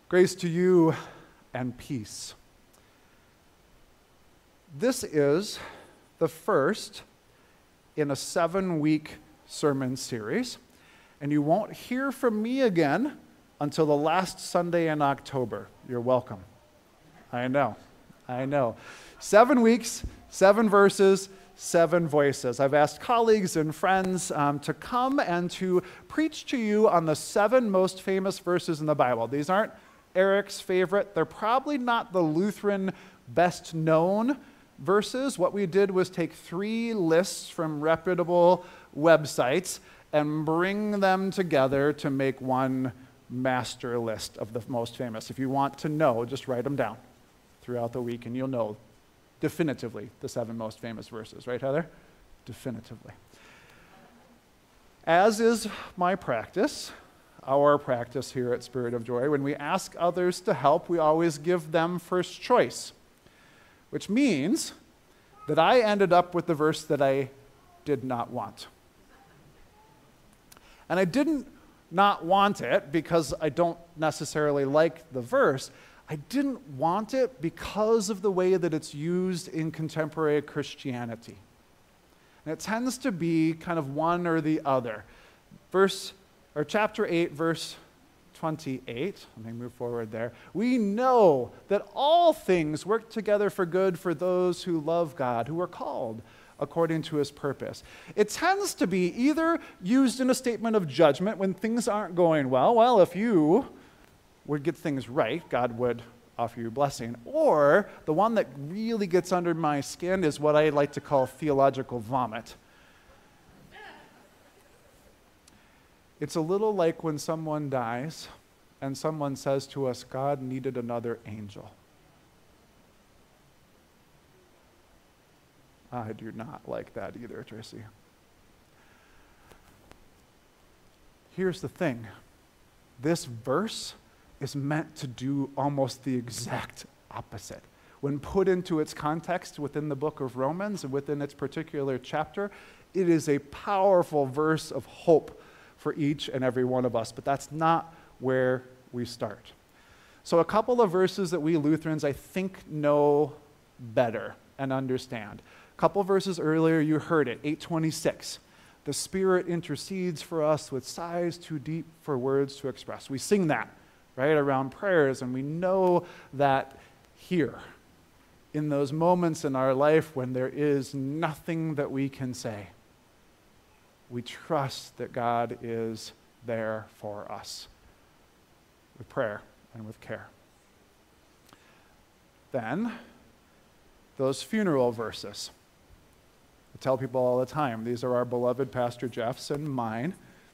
Grace to you and peace. This is the first in a 7-week sermon series, and you won't hear from me again until the last Sunday in October. You're welcome. I know. 7 weeks, 7 verses, 7 voices. I've asked colleagues and friends to come and to preach to you on the 7 most famous verses in the Bible. These aren't Eric's favorite. They're probably not the Lutheran best known verses. What we did was take 3 lists from reputable websites and bring them together to make one master list of the most famous. If you want to know, just write them down throughout the week and you'll know definitively the 7 most famous verses. Right, Heather? Definitively. As is my practice, our practice here at Spirit of Joy, when we ask others to help, we always give them first choice, which means that I ended up with the verse that I did not want. And I didn't not want it because I don't necessarily like the verse. I didn't want it because of the way that it's used in contemporary Christianity. And it tends to be kind of one or the other. Chapter 8, verse 28, let me move forward there. We know that all things work together for good for those who love God, who are called according to his purpose. It tends to be either used in a statement of judgment when things aren't going well. Well, if you would get things right, God would offer you a blessing. Or the one that really gets under my skin is what I like to call theological vomit. It's a little like when someone dies and someone says to us, God needed another angel. I do not like that either, Tracy. Here's the thing. This verse is meant to do almost the exact opposite. When put into its context within the book of Romans and within its particular chapter, it is a powerful verse of hope for each and every one of us, but that's not where we start. So a couple of verses that we Lutherans, I think, know better and understand. A couple verses earlier, you heard it, 8:26. The Spirit intercedes for us with sighs too deep for words to express. We sing that, right, around prayers, and we know that here, in those moments in our life when there is nothing that we can say, we trust that God is there for us with prayer and with care. Then, those funeral verses. I tell people all the time, these are our beloved Pastor Jeff's and mine.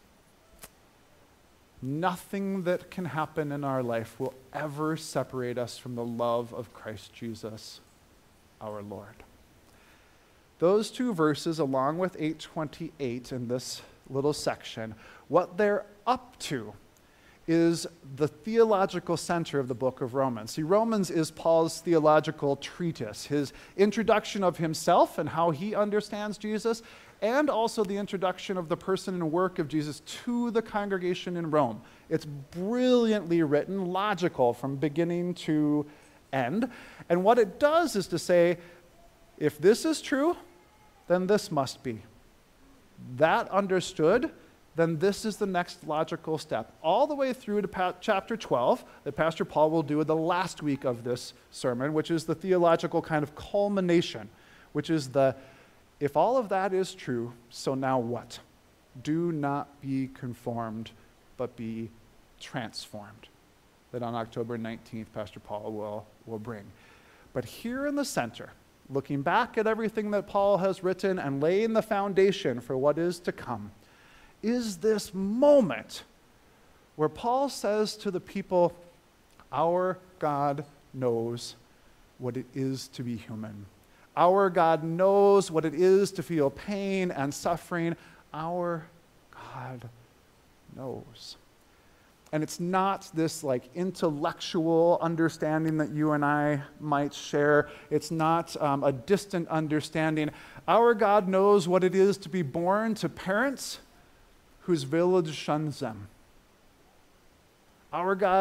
Nothing that can happen in our life will ever separate us from the love of Christ Jesus, our Lord. Those 2 verses, along with 8:28 in this little section, what they're up to is the theological center of the book of Romans. See, Romans is Paul's theological treatise, his introduction of himself and how he understands Jesus, and also the introduction of the person and work of Jesus to the congregation in Rome. It's brilliantly written, logical from beginning to end. And what it does is to say, if this is true, then this must be. That understood, then this is the next logical step. All the way through to chapter 12, that Pastor Paul will do the last week of this sermon, which is the theological kind of culmination, which is if all of that is true, so now what? Do not be conformed, but be transformed. That on October 19th, Pastor Paul will bring. But here in the center, looking back at everything that Paul has written and laying the foundation for what is to come, is this moment where Paul says to the people, our God knows what it is to be human. Our God knows what it is to feel pain and suffering. Our God knows. And it's not this like intellectual understanding that you and I might share. It's not a distant understanding. Our God knows what it is to be born to parents whose village shuns them. Our God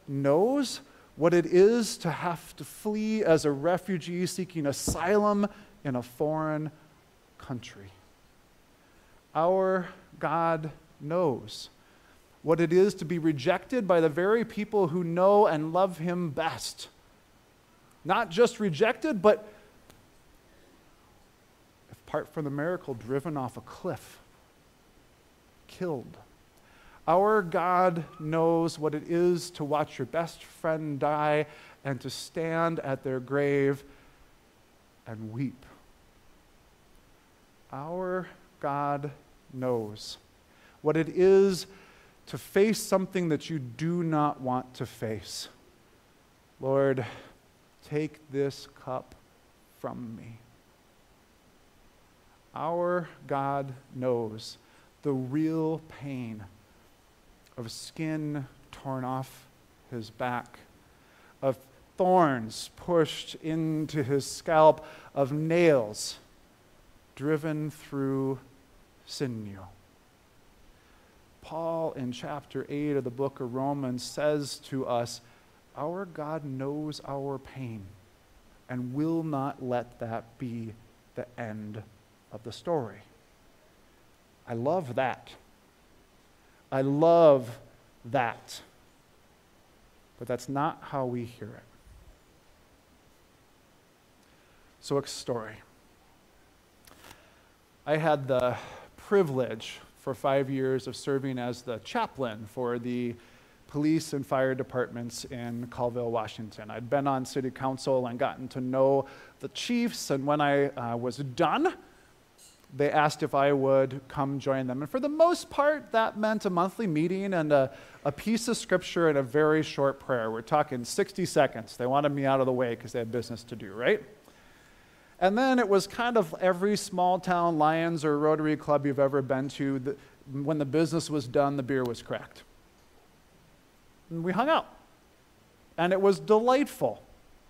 knows what it is to have to flee as a refugee seeking asylum in a foreign country. Our God knows what it is to be rejected by the very people who know and love him best. Not just rejected, but, apart from the miracle, driven off a cliff, killed. Our God knows what it is to watch your best friend die and to stand at their grave and weep. Our God knows what it is to face something that you do not want to face. Lord, take this cup from me. Our God knows the real pain of skin torn off his back, of thorns pushed into his scalp, of nails driven through sinew. Paul, in chapter 8 of the book of Romans, says to us, our God knows our pain and will not let that be the end of the story. I love that. I love that. But that's not how we hear it. So, a story. I had the privilege for 5 years of serving as the chaplain for the police and fire departments in Colville, Washington. I'd been on city council and gotten to know the chiefs, and when I was done, they asked if I would come join them. And for the most part, that meant a monthly meeting and a piece of scripture and a very short prayer. We're talking 60 seconds. They wanted me out of the way because they had business to do, right? And then it was kind of every small town Lions or Rotary Club you've ever been to. When the business was done, the beer was cracked. And we hung out. And it was delightful.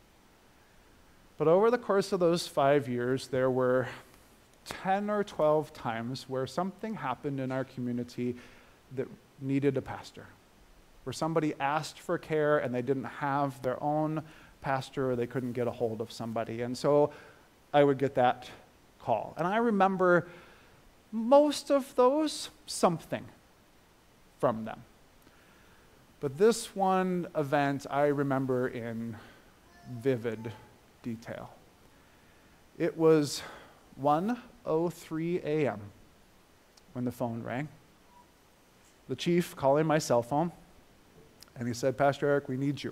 But over the course of those 5 years, there were 10 or 12 times where something happened in our community that needed a pastor, where somebody asked for care and they didn't have their own pastor or they couldn't get a hold of somebody. And so I would get that call. And I remember most of those, something from them. But this one event I remember in vivid detail. It was 1:03 a.m. when the phone rang. The chief calling my cell phone, and he said, Pastor Eric, we need you.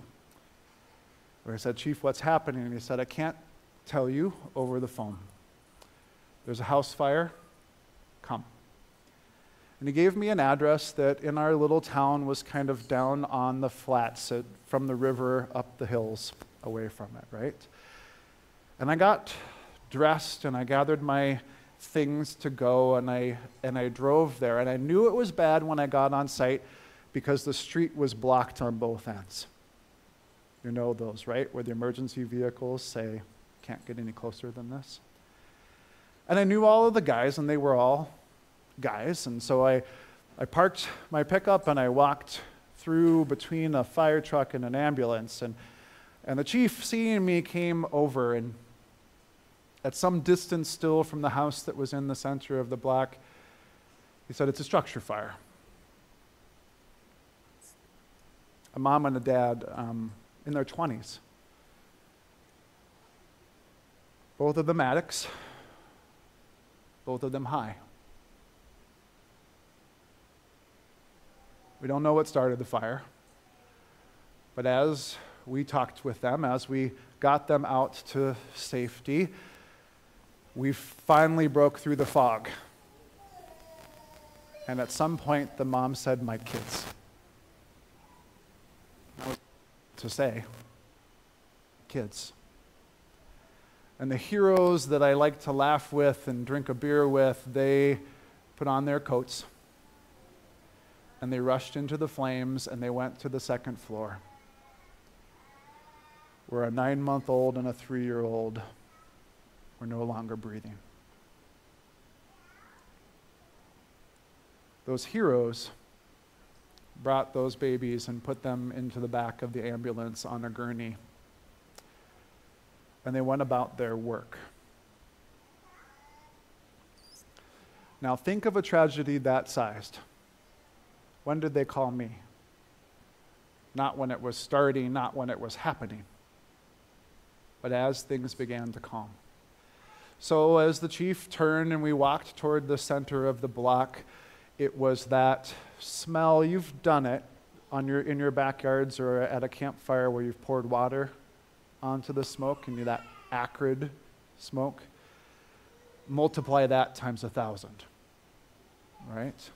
I said, Chief, what's happening? And he said, I can't tell you over the phone. There's a house fire. Come. And he gave me an address that in our little town was kind of down on the flats from the river up the hills away from it, right? And I got dressed and I gathered my things to go and I drove there. And I knew it was bad when I got on site because the street was blocked on both ends. You know those, right? Where the emergency vehicles say, can't get any closer than this. And I knew all of the guys, and they were all guys. And so I parked my pickup and I walked through between a fire truck and an ambulance. And the chief, seeing me, came over, and at some distance still from the house that was in the center of the block, he said, it's a structure fire. A mom and a dad in their 20s. Both of them addicts, both of them high. We don't know what started the fire, but as we talked with them, as we got them out to safety, we finally broke through the fog. And at some point, the mom said, my kids. That was to say, kids. And the heroes that I like to laugh with and drink a beer with, they put on their coats and they rushed into the flames and they went to the second floor where a 9-month-old and a 3-year-old were no longer breathing. Those heroes brought those babies and put them into the back of the ambulance on a gurney. And they went about their work. Now think of a tragedy that sized. When did they call me? Not when it was starting, not when it was happening, but as things began to calm. So as the chief turned and we walked toward the center of the block, it was that smell. You've done it in your backyards or at a campfire where you've poured water onto the smoke and that acrid smoke. Multiply that times 1,000, right?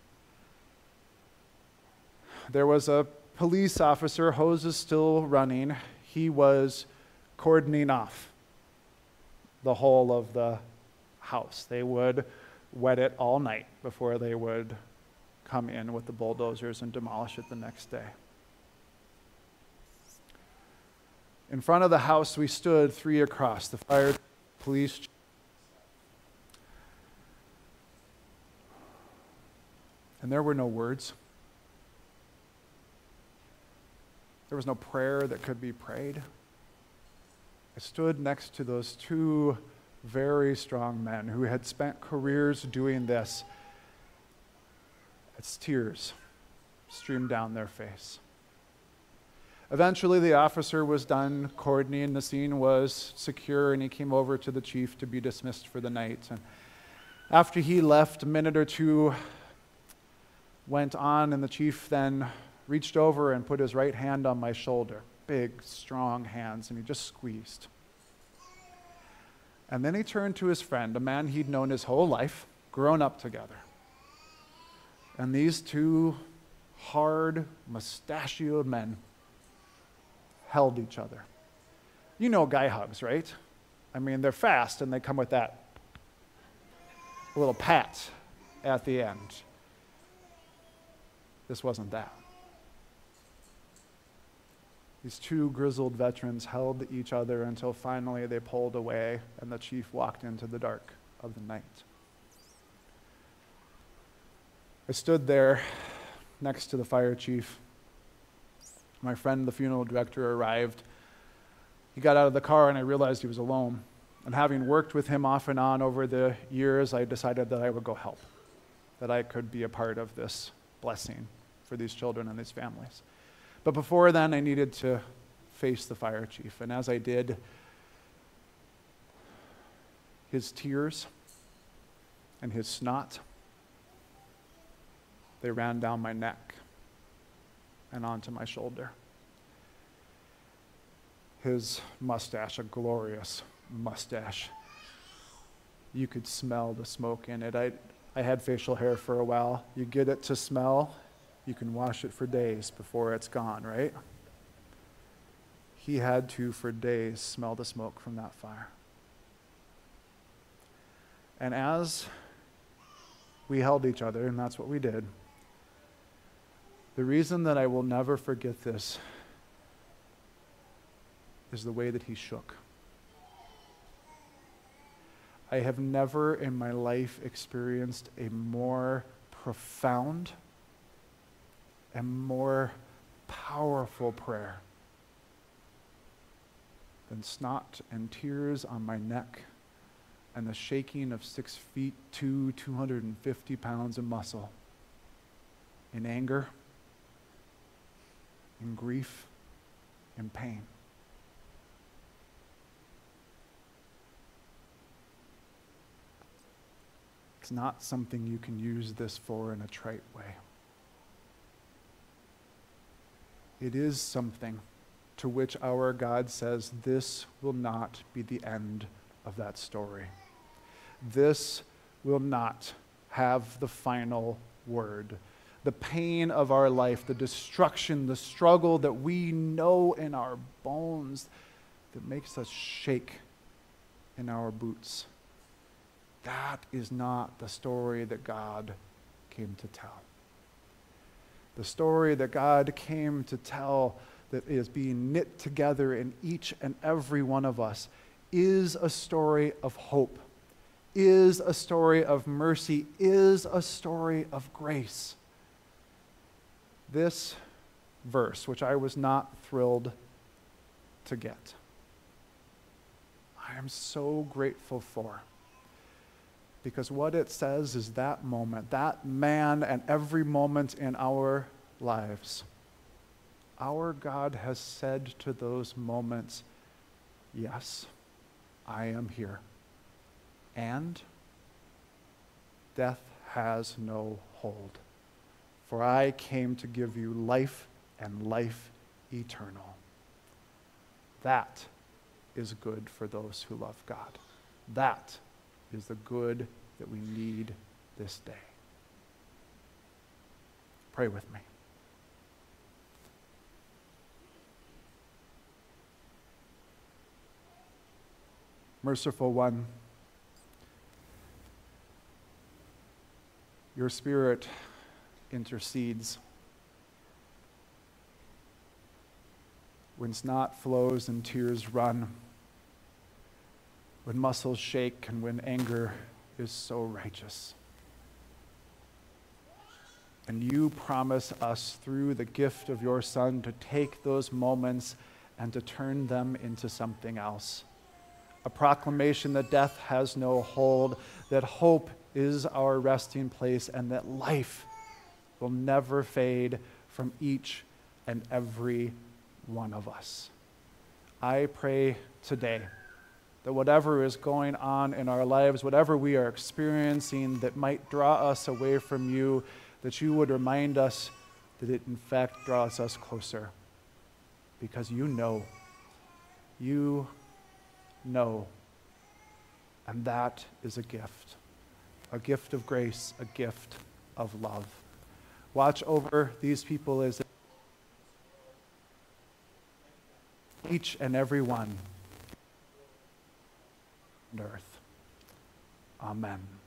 There was a police officer, hose is still running. He was cordoning off the whole of the house. They would wet it all night before they would come in with the bulldozers and demolish it the next day. In front of the house we stood, 3 across, the fire, police. And there were no words. There was no prayer that could be prayed. I stood next to those 2 very strong men who had spent careers doing this. As tears streamed down their face. Eventually, the officer was done cordoning, the scene was secure, and he came over to the chief to be dismissed for the night. And after he left, a minute or 2 went on, and the chief then reached over and put his right hand on my shoulder. Big, strong hands, and he just squeezed. And then he turned to his friend, a man he'd known his whole life, grown up together. And these 2 hard, mustachioed men held each other. You know guy hugs, right? I mean, they're fast, and they come with that little pat at the end. This wasn't that. These 2 grizzled veterans held each other until finally they pulled away and the chief walked into the dark of the night. I stood there next to the fire chief. My friend, the funeral director, arrived. He got out of the car and I realized he was alone. And having worked with him off and on over the years, I decided that I would go help, that I could be a part of this blessing for these children and these families. But before then, I needed to face the fire chief. And as I did, his tears and his snot, they ran down my neck and onto my shoulder. His mustache, a glorious mustache. You could smell the smoke in it. I had facial hair for a while. You get it to smell, you can wash it for days before it's gone, right? He had to, for days, smell the smoke from that fire. And as we held each other, and that's what we did, the reason that I will never forget this is the way that he shook. I have never in my life experienced a more profound and more powerful prayer than snot and tears on my neck and the shaking of 6 feet 250 pounds of muscle in anger, in grief, in pain. It's not something you can use this for in a trite way. It is something to which our God says this will not be the end of that story. This will not have the final word. The pain of our life, the destruction, the struggle that we know in our bones that makes us shake in our boots. That is not the story that God came to tell. The story that God came to tell that is being knit together in each and every one of us is a story of hope, is a story of mercy, is a story of grace. this verse, which I was not thrilled to get, I am so grateful for. Because what it says is that moment, that man, and every moment in our lives, our God has said to those moments, yes, I am here. And death has no hold. For I came to give you life and life eternal. That is good for those who love God. That is the good that we need this day. Pray with me. Merciful One, your Spirit intercedes. When snot flows and tears run, when muscles shake and when anger is so righteous. And you promise us through the gift of your Son to take those moments and to turn them into something else. A proclamation that death has no hold, that hope is our resting place, and that life will never fade from each and every one of us. I pray today that whatever is going on in our lives, whatever we are experiencing that might draw us away from you, that you would remind us that it in fact draws us closer. Because you know. And that is a gift of grace, a gift of love. Watch over these people as each and every one on earth. Amen.